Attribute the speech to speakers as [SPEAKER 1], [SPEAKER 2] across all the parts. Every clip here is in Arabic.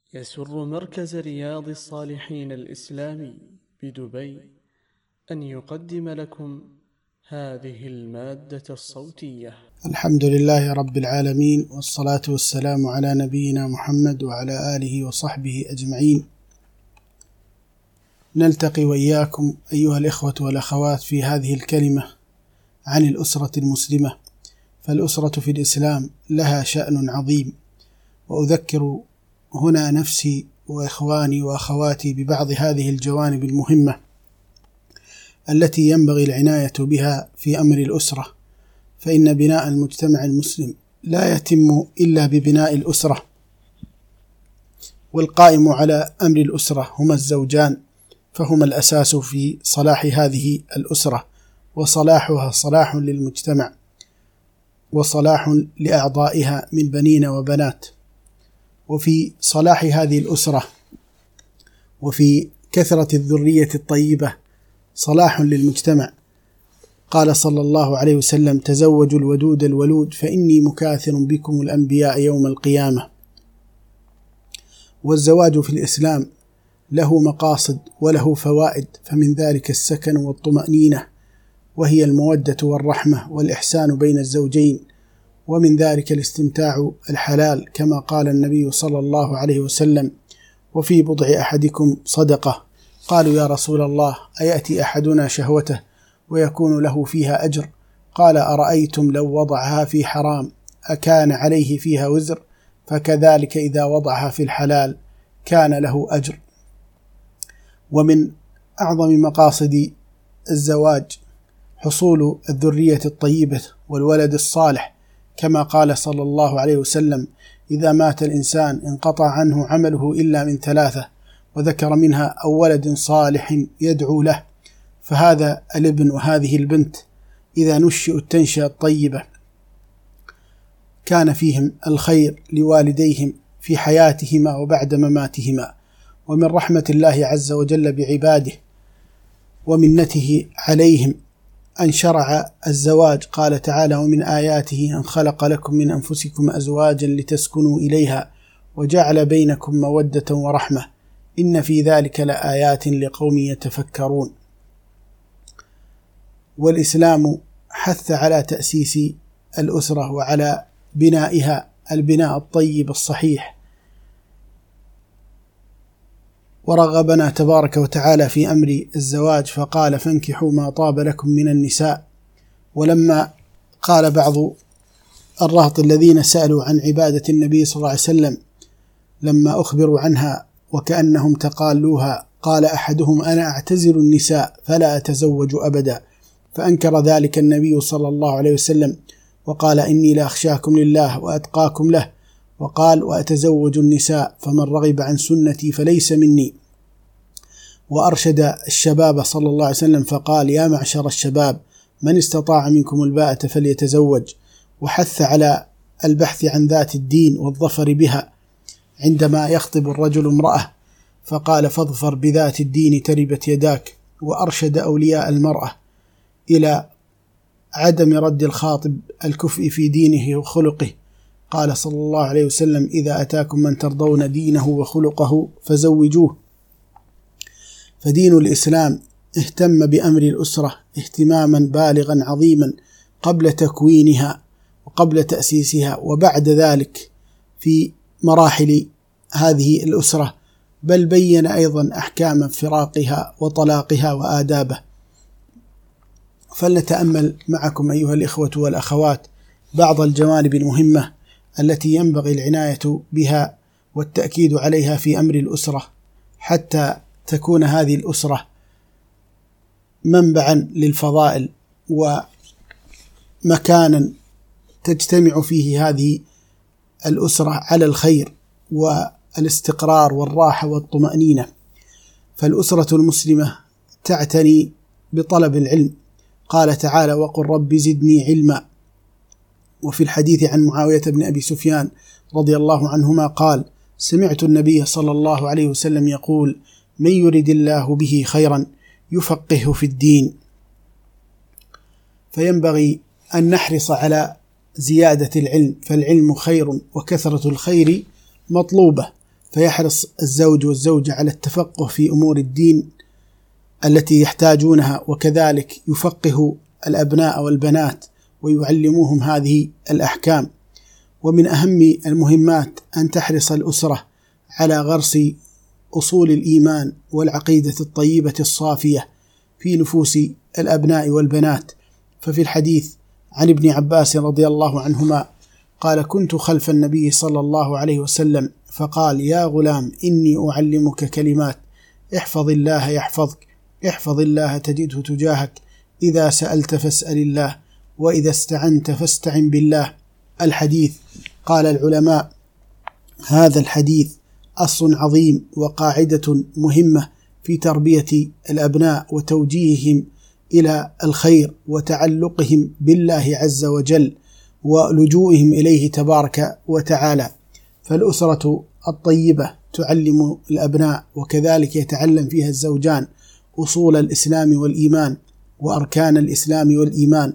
[SPEAKER 1] يسر مركز رياض الصالحين الإسلامي بدبي أن يقدم لكم هذه المادة الصوتية.
[SPEAKER 2] الحمد لله رب العالمين، والصلاة والسلام على نبينا محمد وعلى آله وصحبه أجمعين. نلتقي وإياكم أيها الإخوة والأخوات في هذه الكلمة عن الأسرة المسلمة. فالأسرة في الإسلام لها شأن عظيم، وأذكر هنا نفسي وإخواني وأخواتي ببعض هذه الجوانب المهمة التي ينبغي العناية بها في أمر الأسرة. فإن بناء المجتمع المسلم لا يتم إلا ببناء الأسرة، والقائم على أمر الأسرة هما الزوجان، فهما الأساس في صلاح هذه الأسرة، وصلاحها صلاح للمجتمع وصلاح لأعضائها من بنين وبنات. وفي صلاح هذه الأسرة وفي كثرة الذرية الطيبة صلاح للمجتمع. قال صلى الله عليه وسلم: تزوجوا الودود الولود فإني مكاثر بكم الأنبياء يوم القيامة. والزواج في الإسلام له مقاصد وله فوائد، فمن ذلك السكن والطمأنينة، وهي المودة والرحمة والإحسان بين الزوجين، ومن ذلك الاستمتاع الحلال، كما قال النبي صلى الله عليه وسلم: وفي بضع أحدكم صدقة. قالوا: يا رسول الله، أيأتي أحدنا شهوته ويكون له فيها أجر؟ قال: أرأيتم لو وضعها في حرام أكان عليه فيها وزر؟ فكذلك إذا وضعها في الحلال كان له أجر. ومن أعظم مقاصد الزواج حصول الذرية الطيبة والولد الصالح، كما قال صلى الله عليه وسلم: إذا مات الإنسان انقطع عنه عمله إلا من ثلاثة، وذكر منها أو ولد صالح يدعو له. فهذا الابن وهذه البنت إذا نشئوا التنشئة الطيبة كان فيهم الخير لوالديهم في حياتهما وبعد مماتهما. ومن رحمة الله عز وجل بعباده ومنته عليهم أن شرع الزواج. قال تعالى: ومن آياته أن خلق لكم من أنفسكم أزواجا لتسكنوا إليها وجعل بينكم مودة ورحمة إن في ذلك لآيات لقوم يتفكرون. والإسلام حث على تأسيس الأسرة وعلى بنائها البناء الطيب الصحيح، ورغبنا تبارك وتعالى في أمر الزواج فقال: فانكحوا ما طاب لكم من النساء. ولما قال بعض الرهط الذين سألوا عن عبادة النبي صلى الله عليه وسلم لما أخبروا عنها وكأنهم تقالوها، قال أحدهم: أنا أعتزل النساء فلا أتزوج أبدا. فأنكر ذلك النبي صلى الله عليه وسلم وقال: إني لأخشاكم لله وأتقاكم له. وقال: وأتزوج النساء فمن رغب عن سنتي فليس مني. وأرشد الشباب صلى الله عليه وسلم فقال: يا معشر الشباب، من استطاع منكم الباءة فليتزوج. وحث على البحث عن ذات الدين والظفر بها عندما يخطب الرجل امرأة، فقال: فاظفر بذات الدين تربت يداك. وأرشد أولياء المرأة إلى عدم رد الخاطب الكفء في دينه وخلقه. قال صلى الله عليه وسلم: إذا أتاكم من ترضون دينه وخلقه فزوجوه. فدين الإسلام اهتم بأمر الأسرة اهتماما بالغا عظيما قبل تكوينها وقبل تأسيسها وبعد ذلك في مراحل هذه الأسرة، بل بين أيضا أحكام فراقها وطلاقها وآدابه. فلنتأمل معكم أيها الإخوة والأخوات بعض الجوانب المهمة التي ينبغي العناية بها والتأكيد عليها في أمر الأسرة، حتى تكون هذه الأسرة منبعا للفضائل ومكانا تجتمع فيه هذه الأسرة على الخير والاستقرار والراحة والطمأنينة. فالأسرة المسلمة تعتني بطلب العلم. قال تعالى: وقل رب زدني علما. وفي الحديث عن معاوية بن أبي سفيان رضي الله عنهما قال: سمعت النبي صلى الله عليه وسلم يقول: من يرد الله به خيرا يفقهه في الدين. فينبغي أن نحرص على زيادة العلم، فالعلم خير وكثرة الخير مطلوبة. فيحرص الزوج والزوجة على التفقه في أمور الدين التي يحتاجونها، وكذلك يفقه الأبناء والبنات ويعلموهم هذه الأحكام. ومن أهم المهمات أن تحرص الأسرة على غرس أصول الإيمان والعقيدة الطيبة الصافية في نفوس الأبناء والبنات. ففي الحديث عن ابن عباس رضي الله عنهما قال: كنت خلف النبي صلى الله عليه وسلم فقال: يا غلام إني أعلمك كلمات، احفظ الله يحفظك، احفظ الله تجده تجاهك، إذا سألت فاسأل الله، وإذا استعنت فاستعن بالله. الحديث. قال العلماء: هذا الحديث أصل عظيم وقاعدة مهمة في تربية الأبناء وتوجيههم إلى الخير وتعلقهم بالله عز وجل ولجوئهم إليه تبارك وتعالى. فالأسرة الطيبة تعلم الأبناء، وكذلك يتعلم فيها الزوجان أصول الإسلام والإيمان وأركان الإسلام والإيمان،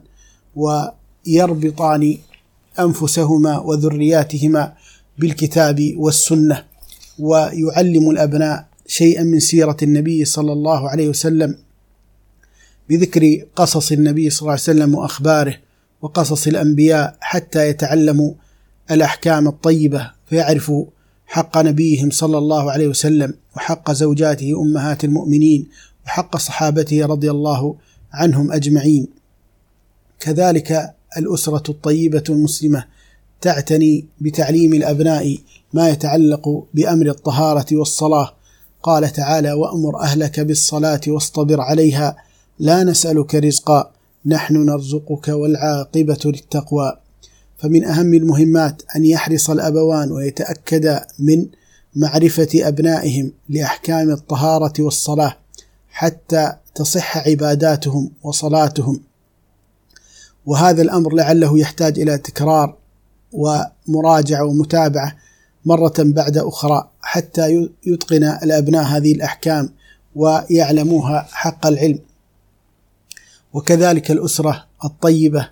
[SPEAKER 2] ويربطان أنفسهما وذرياتهما بالكتاب والسنة، ويعلم الأبناء شيئا من سيرة النبي صلى الله عليه وسلم بذكر قصص النبي صلى الله عليه وسلم وأخباره وقصص الأنبياء، حتى يتعلموا الأحكام الطيبة فيعرفوا حق نبيهم صلى الله عليه وسلم وحق زوجاته أمهات المؤمنين وحق صحابته رضي الله عنهم أجمعين. كذلك الأسرة الطيبة المسلمة تعتني بتعليم الأبناء ما يتعلق بأمر الطهارة والصلاة. قال تعالى: وأمر أهلك بالصلاة واصطبر عليها لا نسألك رزقا نحن نرزقك والعاقبة للتقوى. فمن أهم المهمات أن يحرص الأبوان ويتأكد من معرفة أبنائهم لأحكام الطهارة والصلاة حتى تصح عباداتهم وصلاتهم، وهذا الأمر لعله يحتاج إلى تكرار ومراجعة ومتابعة مرة بعد أخرى حتى يتقن الأبناء هذه الأحكام ويعلموها حق العلم. وكذلك الأسرة الطيبة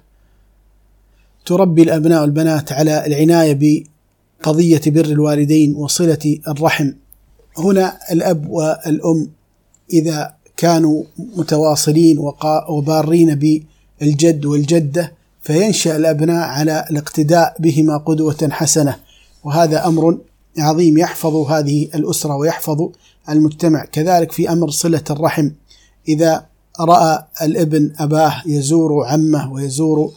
[SPEAKER 2] تربي الأبناء والبنات على العناية بقضية بر الوالدين وصلة الرحم. هنا الأب والأم إذا كانوا متواصلين وبارين بالجد والجدة فينشأ الأبناء على الاقتداء بهما قدوة حسنة، وهذا أمر عظيم يحفظ هذه الأسرة ويحفظ المجتمع. كذلك في أمر صلة الرحم، إذا رأى الابن أباه يزور عمه ويزور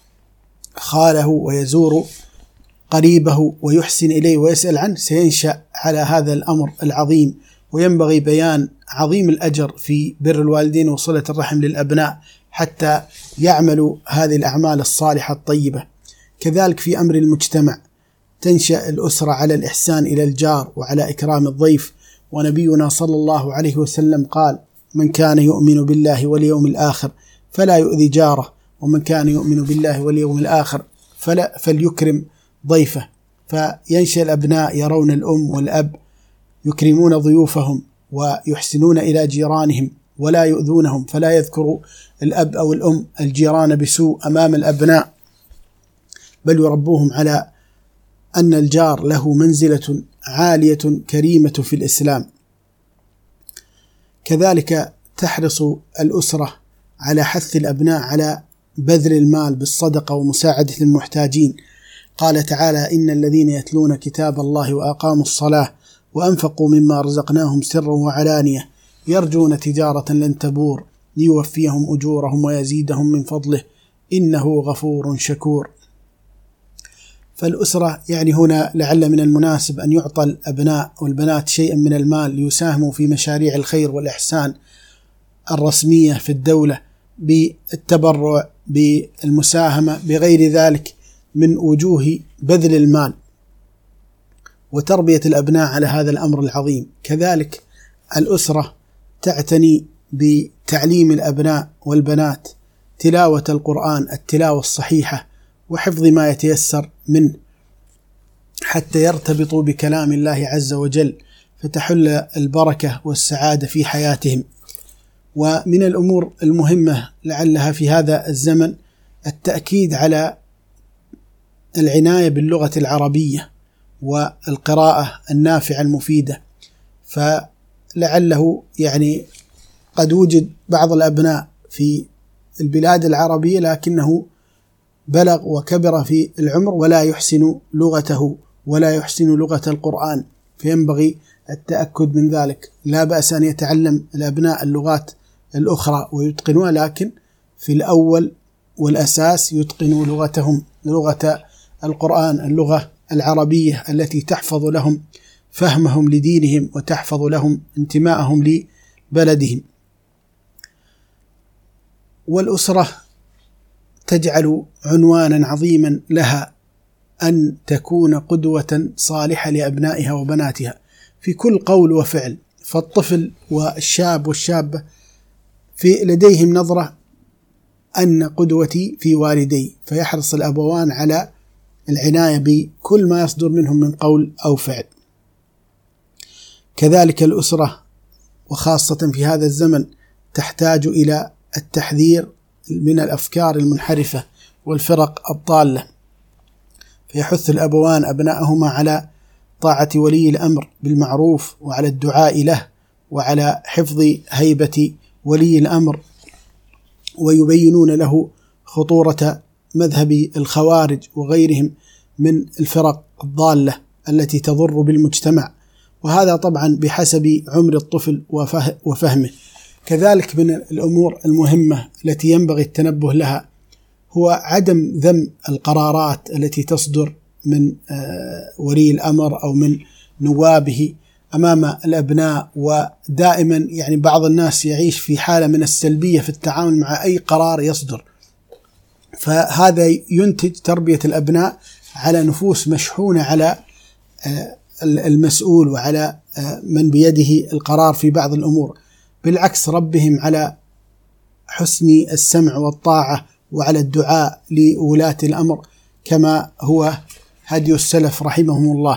[SPEAKER 2] خاله ويزور قريبه ويحسن إليه ويسأل عنه سينشأ على هذا الأمر العظيم. وينبغي بيان عظيم الأجر في بر الوالدين وصلة الرحم للأبناء حتى يعملوا هذه الأعمال الصالحة الطيبة. كذلك في أمر المجتمع تنشأ الأسرة على الإحسان إلى الجار وعلى إكرام الضيف. ونبينا صلى الله عليه وسلم قال: من كان يؤمن بالله واليوم الآخر فلا يؤذي جاره، ومن كان يؤمن بالله واليوم الآخر فليكرم ضيفه. فينشأ الأبناء يرون الأم والأب يكرمون ضيوفهم ويحسنون إلى جيرانهم ولا يؤذونهم، فلا يذكر الأب أو الأم الجيران بسوء أمام الأبناء، بل يربوهم على أن الجار له منزلة عالية كريمة في الإسلام. كذلك تحرص الأسرة على حث الأبناء على بذل المال بالصدقة ومساعدة المحتاجين. قال تعالى: إن الذين يتلون كتاب الله وأقاموا الصلاة وأنفقوا مما رزقناهم سرا وعلانية يرجون تجارة لن تبور ليوفيهم أجورهم ويزيدهم من فضله إنه غفور شكور. فالأسرة هنا لعل من المناسب أن يعطى الأبناء والبنات شيئا من المال ليساهموا في مشاريع الخير والإحسان الرسمية في الدولة، بالتبرع، بالمساهمة، بغير ذلك من وجوه بذل المال وتربية الأبناء على هذا الأمر العظيم. كذلك الأسرة تعتني بتعليم الأبناء والبنات تلاوة القرآن، التلاوة الصحيحة، وحفظ ما يتيسر منه حتى يرتبطوا بكلام الله عز وجل فتحل البركة والسعادة في حياتهم. ومن الأمور المهمة لعلها في هذا الزمن التأكيد على العناية باللغة العربية والقراءة النافعة المفيدة. فلعله يعني قد وجد بعض الأبناء في البلاد العربية لكنه بلغ وكبر في العمر ولا يحسن لغته ولا يحسن لغة القرآن، فينبغي التأكد من ذلك. لا بأس أن يتعلم الأبناء اللغات الأخرى ويتقنوها، لكن في الأول والأساس يتقنوا لغتهم، لغة القرآن، اللغة العربية التي تحفظ لهم فهمهم لدينهم وتحفظ لهم انتماءهم لبلدهم. والأسرة تجعل عنوانا عظيما لها أن تكون قدوة صالحة لأبنائها وبناتها في كل قول وفعل. فالطفل والشاب والشابة لديهم نظرة أن قدوتي في والدي، فيحرص الأبوان على العناية بكل ما يصدر منهم من قول أو فعل. كذلك الأسرة وخاصة في هذا الزمن تحتاج إلى التحذير من الأفكار المنحرفة والفرق الضالة، فيحث الأبوان أبنائهما على طاعة ولي الأمر بالمعروف وعلى الدعاء له وعلى حفظ هيبة ولي الأمر، ويبينون له خطورة مذهب الخوارج وغيرهم من الفرق الضالة التي تضر بالمجتمع، وهذا طبعا بحسب عمر الطفل وفهمه. كذلك من الأمور المهمة التي ينبغي التنبه لها هو عدم ذم القرارات التي تصدر من ولي الأمر أو من نوابه أمام الأبناء. ودائما يعني بعض الناس يعيش في حالة من السلبية في التعامل مع أي قرار يصدر، فهذا ينتج تربية الأبناء على نفوس مشحونة على المسؤول وعلى من بيده القرار في بعض الأمور. بالعكس ربهم على حسن السمع والطاعة وعلى الدعاء لولاة الأمر كما هو هدي السلف رحمهم الله.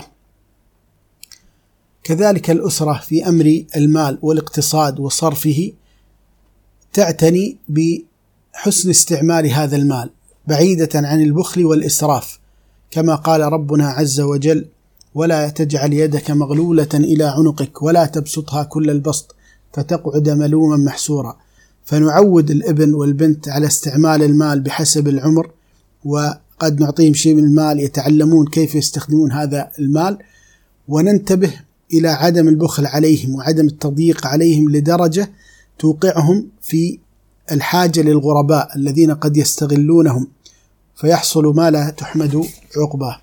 [SPEAKER 2] كذلك الأسرة في أمر المال والاقتصاد وصرفه تعتني بحسن استعمال هذا المال بعيدة عن البخل والإسراف، كما قال ربنا عز وجل: ولا تجعل يدك مغلولة إلى عنقك ولا تبسطها كل البسط فتقعد ملوما محسورا. فنعود الابن والبنت على استعمال المال بحسب العمر، وقد نعطيهم شيء من المال يتعلمون كيف يستخدمون هذا المال، وننتبه إلى عدم البخل عليهم وعدم التضييق عليهم لدرجة توقعهم في الحاجة للغرباء الذين قد يستغلونهم فيحصل ما لا تحمد عقباه.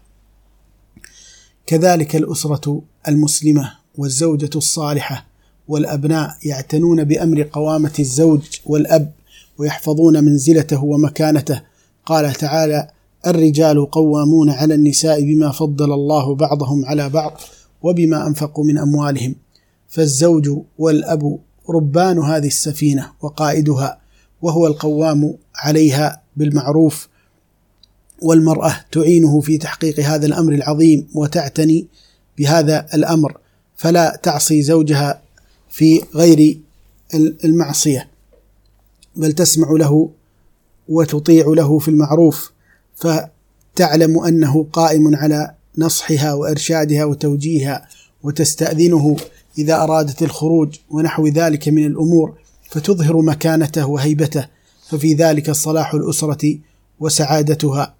[SPEAKER 2] كذلك الأسرة المسلمة والزوجة الصالحة والأبناء يعتنون بأمر قوامة الزوج والأب ويحفظون منزلته ومكانته. قال تعالى: الرجال قوامون على النساء بما فضل الله بعضهم على بعض وبما أنفقوا من أموالهم. فالزوج والأب ربان هذه السفينة وقائدها، وهو القوام عليها بالمعروف، والمرأة تعينه في تحقيق هذا الأمر العظيم وتعتني بهذا الأمر، فلا تعصي زوجها في غير المعصية بل تسمع له وتطيع له في المعروف، فتعلم أنه قائم على نصحها وإرشادها وتوجيهها، وتستأذنه إذا أرادت الخروج ونحو ذلك من الأمور، فتظهر مكانته وهيبته، ففي ذلك صلاح الأسرة وسعادتها.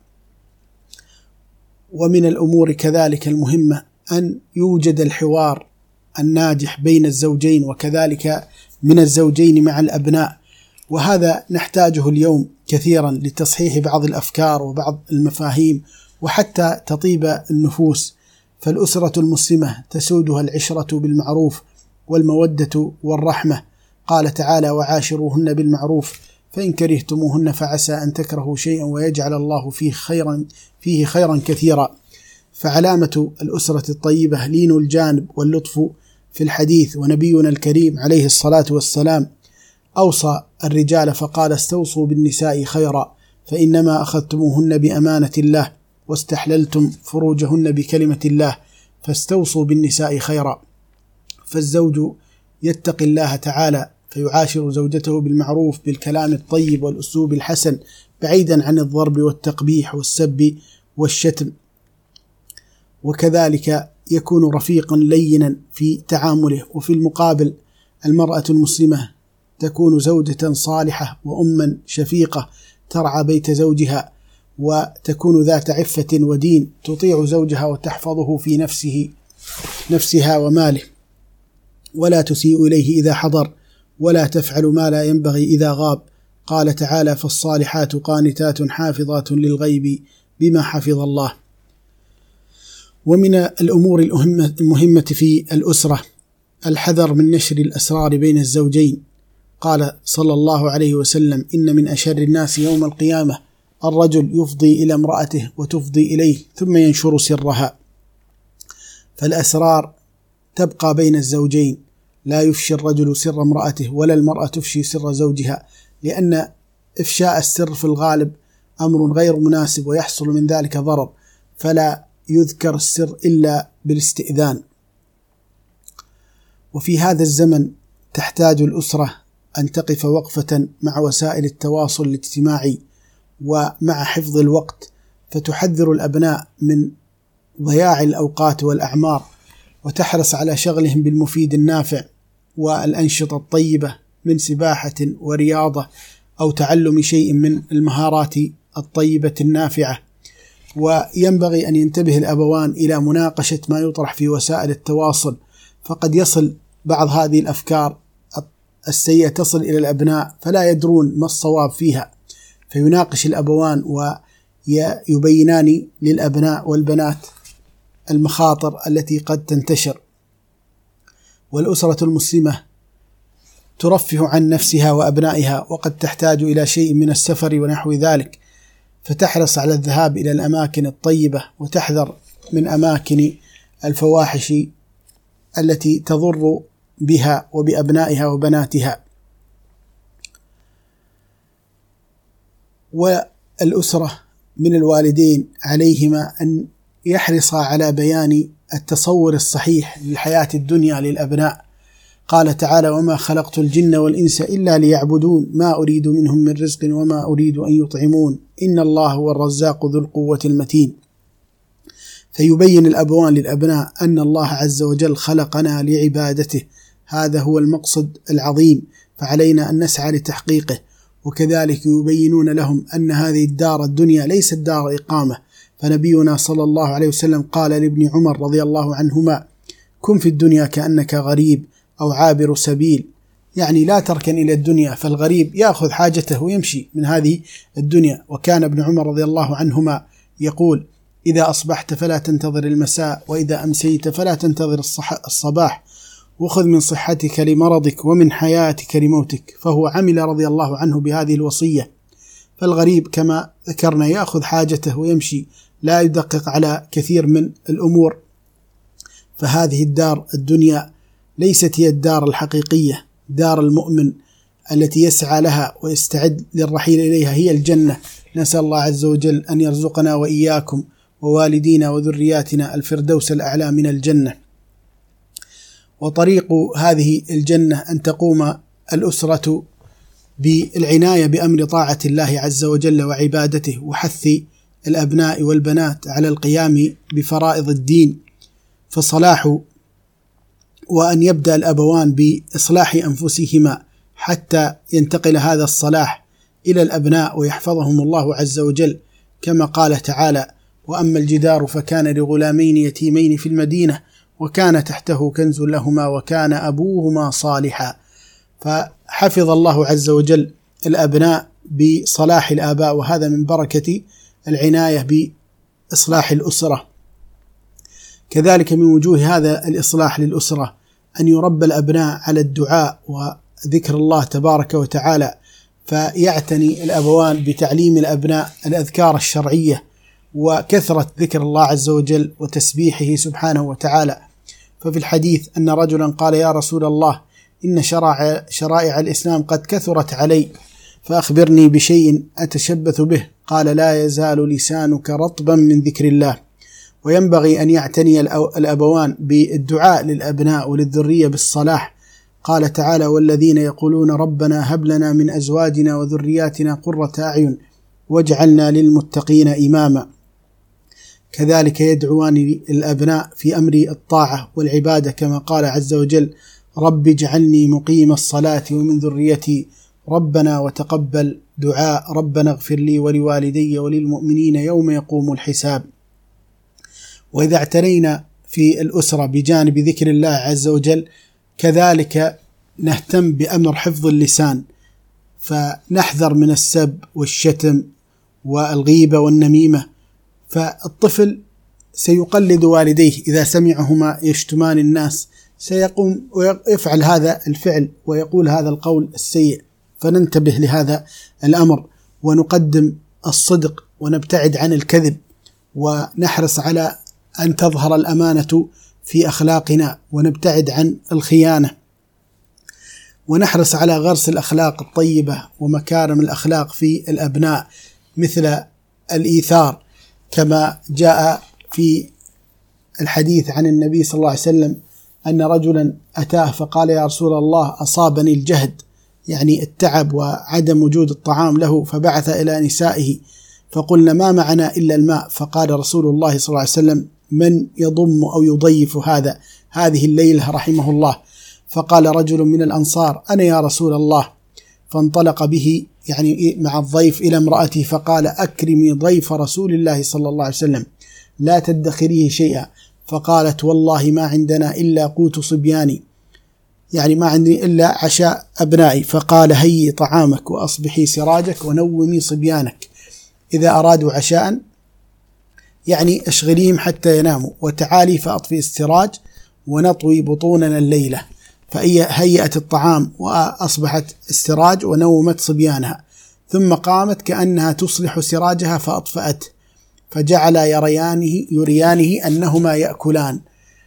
[SPEAKER 2] ومن الأمور كذلك المهمة أن يوجد الحوار الناجح بين الزوجين وكذلك من الزوجين مع الأبناء، وهذا نحتاجه اليوم كثيرا لتصحيح بعض الأفكار وبعض المفاهيم وحتى تطيب النفوس. فالأسرة المسلمة تسودها العشرة بالمعروف والمودة والرحمة. قال تعالى: وعاشروهن بالمعروف فإن كرهتموهن فعسى أن تكرهوا شيئا ويجعل الله فيه خيرا كثيرا. فعلامة الأسرة الطيبة لين الجانب واللطف في الحديث. ونبينا الكريم عليه الصلاة والسلام أوصى الرجال فقال: استوصوا بالنساء خيرا فإنما أخذتموهن بأمانة الله واستحللتم فروجهن بكلمة الله فاستوصوا بالنساء خيرا. فالزوج يتقي الله تعالى فيعاشر زوجته بالمعروف بالكلام الطيب والأسلوب الحسن بعيدا عن الضرب والتقبيح والسب والشتم. وكذلك يكون رفيقا لينا في تعامله. وفي المقابل المرأة المسلمة تكون زوجة صالحة وأما شفيقة ترعى بيت زوجها، وتكون ذات عفة ودين تطيع زوجها وتحفظه في نفسها وماله، ولا تسيء إليه إذا حضر، ولا تفعل ما لا ينبغي إذا غاب. قال تعالى: فالصالحات قانتات حافظات للغيب بما حفظ الله. ومن الأمور المهمة في الأسرة الحذر من نشر الأسرار بين الزوجين. قال صلى الله عليه وسلم: إن من أشر الناس يوم القيامة الرجل يفضي إلى امرأته وتفضي إليه ثم ينشر سرها. فالأسرار تبقى بين الزوجين، لا يفشي الرجل سر امرأته ولا المرأة تفشي سر زوجها، لأن إفشاء السر في الغالب أمر غير مناسب ويحصل من ذلك ضرر، فلا يذكر السر إلا بالاستئذان. وفي هذا الزمن تحتاج الأسرة أن تقف وقفة مع وسائل التواصل الاجتماعي ومع حفظ الوقت، فتحذر الأبناء من ضياع الأوقات والأعمار، وتحرص على شغلهم بالمفيد النافع والأنشطة الطيبة من سباحة ورياضة أو تعلم شيء من المهارات الطيبة النافعة. وينبغي أن ينتبه الأبوان إلى مناقشة ما يطرح في وسائل التواصل، فقد يصل بعض هذه الأفكار السيئة تصل إلى الأبناء فلا يدرون ما الصواب فيها، فيناقش الأبوان ويبينان للأبناء والبنات المخاطر التي قد تنتشر. والأسرة المسلمة ترفه عن نفسها وأبنائها، وقد تحتاج إلى شيء من السفر ونحو ذلك، فتحرص على الذهاب إلى الأماكن الطيبة وتحذر من أماكن الفواحش التي تضر بها وبأبنائها وبناتها. والأسرة من الوالدين عليهما أن يحرصا على بيان التصور الصحيح للحياة الدنيا للأبناء. قال تعالى: وما خلقت الجن والإنس إلا ليعبدون ما أريد منهم من رزق وما أريد أن يطعمون إن الله هو الرزاق ذو القوة المتين. فيبين الأبوان للأبناء أن الله عز وجل خلقنا لعبادته، هذا هو المقصد العظيم، فعلينا أن نسعى لتحقيقه. وكذلك يبينون لهم أن هذه الدار الدنيا ليست دار إقامة، فنبينا صلى الله عليه وسلم قال لابن عمر رضي الله عنهما: كن في الدنيا كأنك غريب أو عابر سبيل، يعني لا تركن إلى الدنيا، فالغريب يأخذ حاجته ويمشي من هذه الدنيا. وكان ابن عمر رضي الله عنهما يقول: إذا أصبحت فلا تنتظر المساء، وإذا أمسيت فلا تنتظر الصباح، وخذ من صحتك لمرضك ومن حياتك لموتك. فهو عمل رضي الله عنه بهذه الوصية. فالغريب كما ذكرنا يأخذ حاجته ويمشي، لا يدقق على كثير من الأمور. فهذه الدار الدنيا ليست هي الدار الحقيقية، دار المؤمن التي يسعى لها ويستعد للرحيل إليها هي الجنة. نسأل الله عز وجل أن يرزقنا وإياكم ووالدينا وذرياتنا الفردوس الأعلى من الجنة. وطريق هذه الجنة أن تقوم الأسرة بالعناية بأمر طاعة الله عز وجل وعبادته، وحث الأبناء والبنات على القيام بفرائض الدين، فصلاح وأن يبدأ الأبوان بإصلاح أنفسهما حتى ينتقل هذا الصلاح إلى الأبناء ويحفظهم الله عز وجل، كما قال تعالى: وأما الجدار فكان لغلامين يتيمين في المدينة وكان تحته كنز لهما وكان أبوهما صالحا. فحفظ الله عز وجل الأبناء بصلاح الآباء، وهذا من بركة العناية بإصلاح الأسرة. كذلك من وجوه هذا الإصلاح للأسرة أن يربى الأبناء على الدعاء وذكر الله تبارك وتعالى، فيعتني الأبوان بتعليم الأبناء الأذكار الشرعية وكثرة ذكر الله عز وجل وتسبيحه سبحانه وتعالى. ففي الحديث أن رجلا قال: يا رسول الله، إن شرائع الإسلام قد كثرت علي، فأخبرني بشيء أتشبث به. قال: لا يزال لسانك رطبا من ذكر الله. وينبغي أن يعتني الأبوان بالدعاء للأبناء وللذرية بالصلاح. قال تعالى: والذين يقولون ربنا هب لنا من أزواجنا وذرياتنا قرة أعين واجعلنا للمتقين إماما. كذلك يدعوان الأبناء في أمر الطاعة والعبادة كما قال عز وجل: رب اجعلني مقيم الصلاة ومن ذريتي ربنا وتقبل دعاء ربنا اغفر لي ولوالدي وللمؤمنين يوم يقوم الحساب. وإذا اعتنينا في الأسرة بجانب ذكر الله عز وجل كذلك نهتم بأمر حفظ اللسان، فنحذر من السب والشتم والغيبة والنميمة. فالطفل سيقلد والديه إذا سمعهما يشتمان الناس، سيقوم ويفعل هذا الفعل ويقول هذا القول السيء. فننتبه لهذا الأمر ونقدم الصدق ونبتعد عن الكذب، ونحرص على أن تظهر الأمانة في أخلاقنا ونبتعد عن الخيانة، ونحرص على غرس الأخلاق الطيبة ومكارم الأخلاق في الأبناء مثل الإيثار، كما جاء في الحديث عن النبي صلى الله عليه وسلم أن رجلا أتاه فقال: يا رسول الله أصابني الجهد، يعني التعب وعدم وجود الطعام له، فبعث إلى نسائه فقلنا: ما معنا إلا الماء. فقال رسول الله صلى الله عليه وسلم: من يضم أو يضيف هذه الليلة رحمه الله؟ فقال رجل من الأنصار: أنا يا رسول الله. فانطلق به يعني مع الضيف إلى امرأته فقال: أكرمي ضيف رسول الله صلى الله عليه وسلم، لا تدخريه شيئا. فقالت: والله ما عندنا إلا قوت صبياني، يعني ما عندي إلا عشاء أبنائي. فقال: هيي طعامك وأصبحي سراجك ونومي صبيانك، إذا أرادوا عشاء يعني اشغليهم حتى يناموا، وتعالي فأطفئ السراج ونطوي بطوننا الليلة. فهيأت الطعام وأصبحت السراج ونومت صبيانها، ثم قامت كأنها تصلح سراجها فأطفأته، فجعل يريانه أنهما يأكلان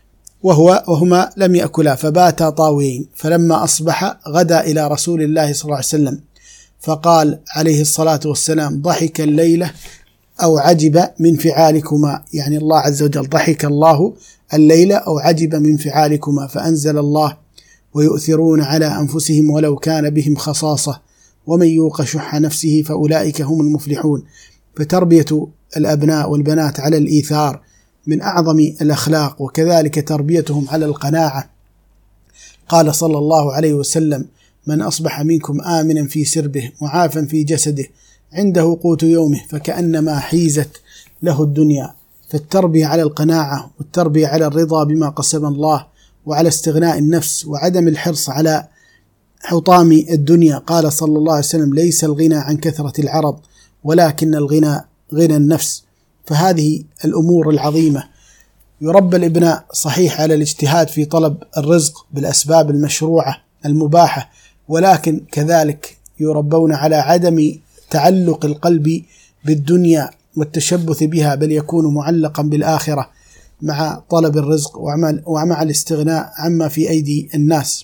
[SPEAKER 2] وهما لم يأكلا، فباتا طاوين. فلما أصبح غدا إلى رسول الله صلى الله عليه وسلم فقال عليه الصلاة والسلام: ضحك الليلة أو عجب من فعالكما، يعني الله عز وجل ضحك الله الليلة أو عجب من فعالكما. فأنزل الله: ويؤثرون على أنفسهم ولو كان بهم خصاصة ومن يوق شح نفسه فأولئك هم المفلحون. فتربية الأبناء والبنات على الإيثار من أعظم الأخلاق، وكذلك تربيتهم على القناعة. قال صلى الله عليه وسلم: من أصبح منكم آمنا في سربه معافا في جسده عنده قوت يومه فكأنما حيزت له الدنيا. فالتربية على القناعة والتربية على الرضا بما قسم الله، وعلى استغناء النفس وعدم الحرص على حطام الدنيا. قال صلى الله عليه وسلم: ليس الغنى عن كثرة العرض ولكن الغنى غنى النفس. فهذه الأمور العظيمة يربى الابناء صحيح على الاجتهاد في طلب الرزق بالأسباب المشروعة المباحة، ولكن كذلك يربون على عدم تعلق القلب بالدنيا والتشبث بها، بل يكون معلقا بالآخرة مع طلب الرزق ومع الاستغناء عما في أيدي الناس.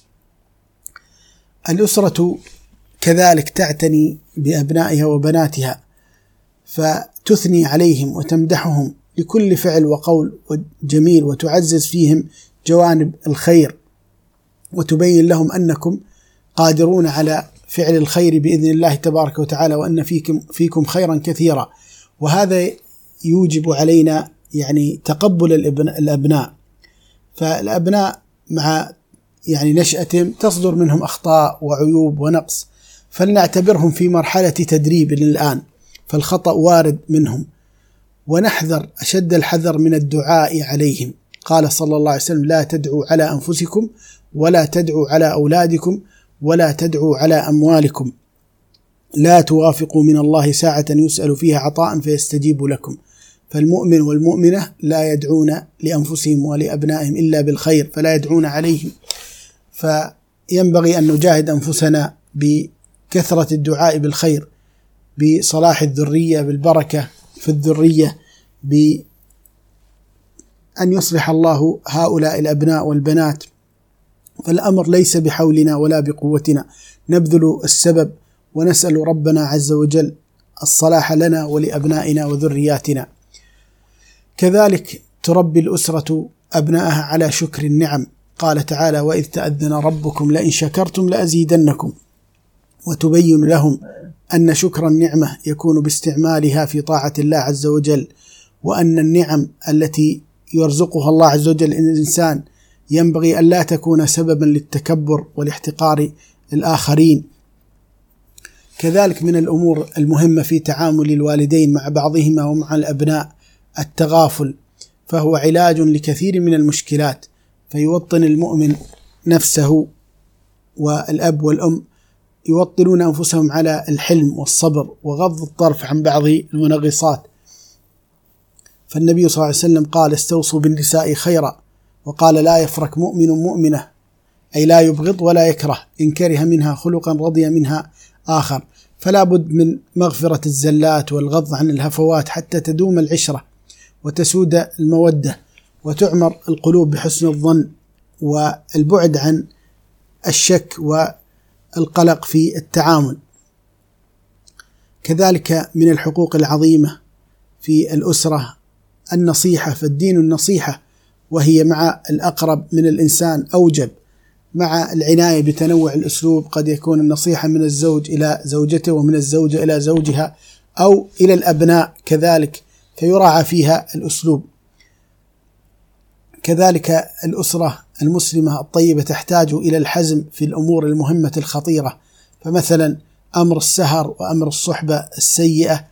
[SPEAKER 2] الأسرة كذلك تعتني بأبنائها وبناتها، فتثني عليهم وتمدحهم لكل فعل وقول جميل، وتعزز فيهم جوانب الخير، وتبين لهم أنكم قادرون على فعل الخير بإذن الله تبارك وتعالى، وأن فيكم خيرا كثيرا. وهذا يوجب علينا يعني تقبل الأبناء. فالأبناء مع يعني نشأتهم تصدر منهم أخطاء وعيوب ونقص، فلنعتبرهم في مرحلة تدريب الآن، فالخطأ وارد منهم، ونحذر أشد الحذر من الدعاء عليهم. قال صلى الله عليه وسلم: لا تدعوا على أنفسكم ولا تدعوا على أولادكم ولا تدعوا على أموالكم، لا توافقوا من الله ساعة يسأل فيها عطاء فيستجيب لكم. فالمؤمن والمؤمنة لا يدعون لأنفسهم ولأبنائهم إلا بالخير، فلا يدعون عليهم. فينبغي أن نجاهد أنفسنا بكثرة الدعاء بالخير، بصلاح الذرية، بالبركة في الذرية، بأن يصلح الله هؤلاء الأبناء والبنات. فالأمر ليس بحولنا ولا بقوتنا، نبذل السبب ونسأل ربنا عز وجل الصلاح لنا ولأبنائنا وذرياتنا. كذلك تربي الأسرة أبنائها على شكر النعم. قال تعالى: وإذ تأذن ربكم لئن شكرتم لأزيدنكم. وتبين لهم أن شكر النعمة يكون باستعمالها في طاعة الله عز وجل، وأن النعم التي يرزقها الله عز وجل إن الإنسان ينبغي أن لا تكون سببا للتكبر والاحتقار الآخرين. كذلك من الأمور المهمة في تعامل الوالدين مع بعضهما ومع الأبناء التغافل، فهو علاج لكثير من المشكلات، فيوطن المؤمن نفسه، والأب والأم يوطنون أنفسهم على الحلم والصبر وغض الطرف عن بعض المنغصات. فالنبي صلى الله عليه وسلم قال: استوصوا بالنساء خيرا، وقال: لا يفرق مؤمن مؤمنة، أي لا يبغض ولا يكره، إن كره منها خلقا رضي منها آخر. فلا بد من مغفرة الزلات والغض عن الهفوات حتى تدوم العشرة وتسود المودة وتعمر القلوب بحسن الظن والبعد عن الشك والقلق في التعامل. كذلك من الحقوق العظيمة في الأسرة النصيحة، فالدين النصيحة، وهي مع الأقرب من الإنسان أوجب، مع العناية بتنوع الأسلوب. قد يكون النصيحة من الزوج إلى زوجته، ومن الزوجة إلى زوجها، أو إلى الأبناء كذلك، فيراعى فيها الأسلوب. كذلك الأسرة المسلمة الطيبة تحتاج إلى الحزم في الأمور المهمة الخطيرة، فمثلا أمر السهر، وأمر الصحبة السيئة،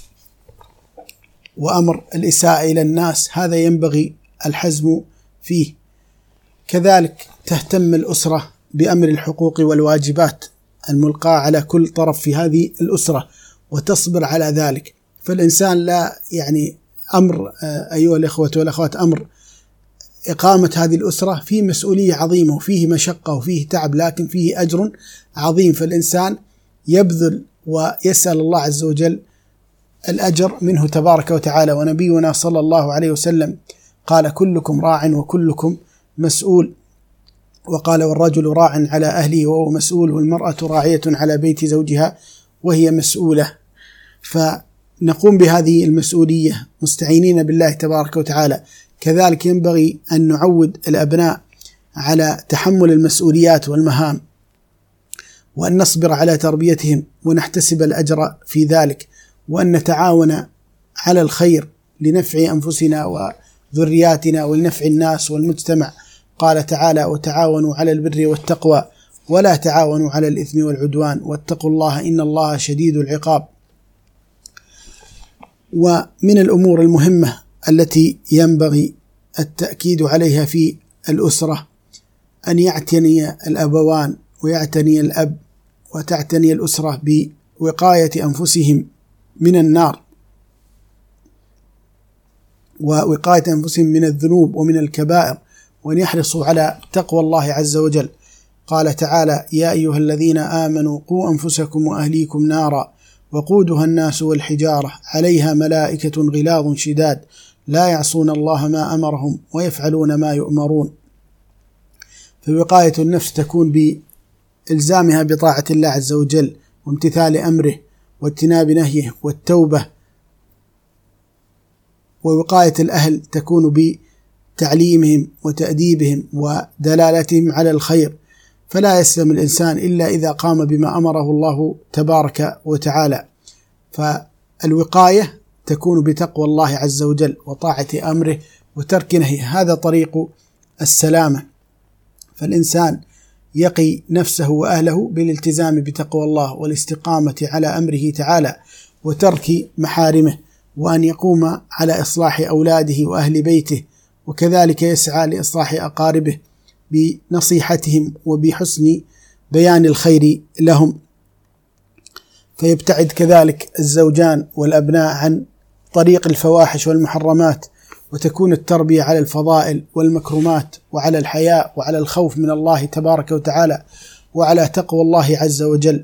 [SPEAKER 2] وأمر الإساءة إلى الناس، هذا ينبغي الحزم فيه. كذلك تهتم الأسرة بأمر الحقوق والواجبات الملقاة على كل طرف في هذه الأسرة، وتصبر على ذلك. فالإنسان لا أمر أيها الإخوة والأخوات، أمر إقامة هذه الأسرة فيه مسؤولية عظيمة، وفيه مشقة وفيه تعب، لكن فيه أجر عظيم، فالإنسان يبذل ويسأل الله عز وجل الأجر منه تبارك وتعالى. ونبينا صلى الله عليه وسلم قال: كلكم راع وكلكم مسؤول، وقال: والرجل راع على أهله وهو مسؤول، والمرأة راعية على بيت زوجها وهي مسؤولة. فنقوم بهذه المسؤولية مستعينين بالله تبارك وتعالى. كذلك ينبغي أن نعود الأبناء على تحمل المسؤوليات والمهام، وأن نصبر على تربيتهم ونحتسب الأجر في ذلك، وأن نتعاون على الخير لنفع أنفسنا وذرياتنا ولنفع الناس والمجتمع. قال تعالى: وتعاونوا على البر والتقوى ولا تعاونوا على الإثم والعدوان واتقوا الله إن الله شديد العقاب. ومن الأمور المهمة التي ينبغي التأكيد عليها في الأسرة أن يعتني الأبوان ويعتني الأب وتعتني الأسرة بوقاية أنفسهم من النار، ووقاية أنفسهم من الذنوب ومن الكبائر، وأن يحرصوا على تقوى الله عز وجل. قال تعالى: يا أيها الذين آمنوا قوا أنفسكم وأهليكم نارا وقودها الناس والحجارة عليها ملائكة غلاظ شداد لا يعصون الله ما أمرهم ويفعلون ما يؤمرون. فوقاية النفس تكون بإلزامها بطاعة الله عز وجل وامتثال أمره واجتناب نهيه والتوبة. ووقاية الأهل تكون بتعليمهم وتأديبهم ودلالتهم على الخير، فلا يسلم الإنسان إلا إذا قام بما أمره الله تبارك وتعالى. فالوقاية تكون بتقوى الله عز وجل وطاعة أمره وترك نهيه، هذا طريق السلامة. فالإنسان يقي نفسه وأهله بالالتزام بتقوى الله والاستقامة على أمره تعالى وترك محارمه، وأن يقوم على إصلاح أولاده وأهل بيته، وكذلك يسعى لإصلاح أقاربه بنصيحتهم وبحسن بيان الخير لهم. فيبتعد كذلك الزوجان والأبناء عن طريق الفواحش والمحرمات، وتكون التربية على الفضائل والمكرمات وعلى الحياء وعلى الخوف من الله تبارك وتعالى وعلى تقوى الله عز وجل.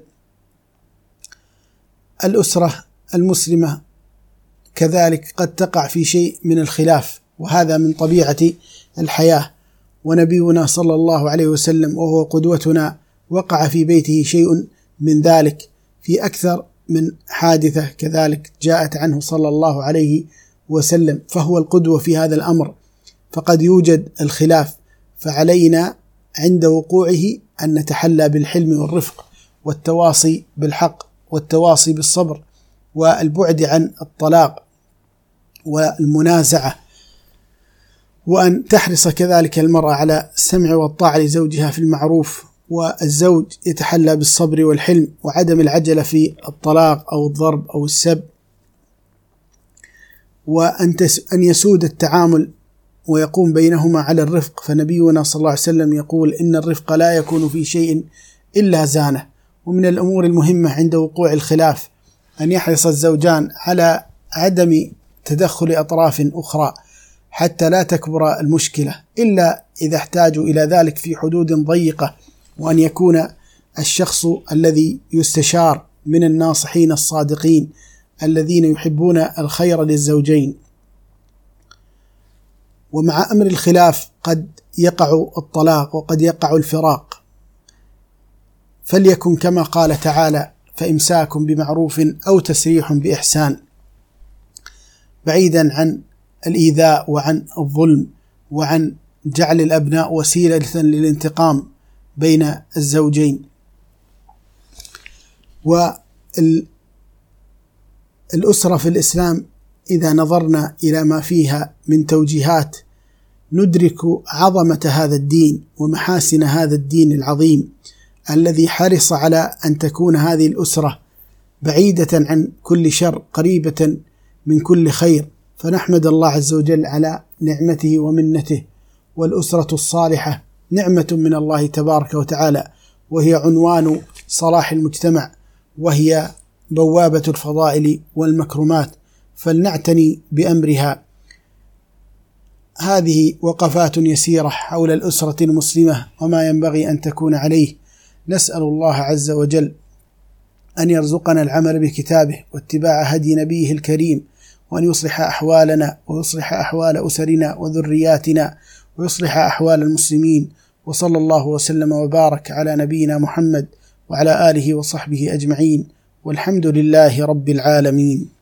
[SPEAKER 2] الأسرة المسلمة كذلك قد تقع في شيء من الخلاف، وهذا من طبيعة الحياة. ونبينا صلى الله عليه وسلم وهو قدوتنا وقع في بيته شيء من ذلك في أكثر من حادثة كذلك جاءت عنه صلى الله عليه وسلم، فهو القدوة في هذا الأمر. فقد يوجد الخلاف، فعلينا عند وقوعه أن نتحلى بالحلم والرفق والتواصي بالحق والتواصي بالصبر والبعد عن الطلاق. والمنازعة، وأن تحرص كذلك المرأة على السمع والطاعة لزوجها في المعروف، والزوج يتحلى بالصبر والحلم وعدم العجلة في الطلاق أو الضرب أو السب، وأن يسود التعامل ويقوم بينهما على الرفق. فنبينا صلى الله عليه وسلم يقول إن الرفق لا يكون في شيء إلا زانه. ومن الأمور المهمة عند وقوع الخلاف أن يحرص الزوجان على عدم تدخل أطراف أخرى حتى لا تكبر المشكلة، إلا إذا احتاجوا إلى ذلك في حدود ضيقة، وأن يكون الشخص الذي يستشار من الناصحين الصادقين الذين يحبون الخير للزوجين. ومع أمر الخلاف قد يقع الطلاق وقد يقع الفراق، فليكن كما قال تعالى: فإمساك بمعروف أو تسريح بإحسان، بعيدا عن الإيذاء وعن الظلم وعن جعل الأبناء وسيلة للانتقام بين الزوجين. والأسرة في الإسلام إذا نظرنا إلى ما فيها من توجيهات ندرك عظمة هذا الدين ومحاسن هذا الدين العظيم الذي حرص على أن تكون هذه الأسرة بعيدة عن كل شر، قريبة من كل خير. فنحمد الله عز وجل على نعمته ومنته، والأسرة الصالحة نعمة من الله تبارك وتعالى، وهي عنوان صلاح المجتمع، وهي بوابة الفضائل والمكرمات، فلنعتني بأمرها. هذه وقفات يسيرة حول الأسرة المسلمة وما ينبغي أن تكون عليه. نسأل الله عز وجل أن يرزقنا العمل بكتابه واتباع هدي نبيه الكريم، وأن يصلح أحوالنا ويصلح أحوال أسرنا وذرياتنا ويصلح أحوال المسلمين. وصلى الله وسلم وبارك على نبينا محمد وعلى آله وصحبه أجمعين، والحمد لله رب العالمين.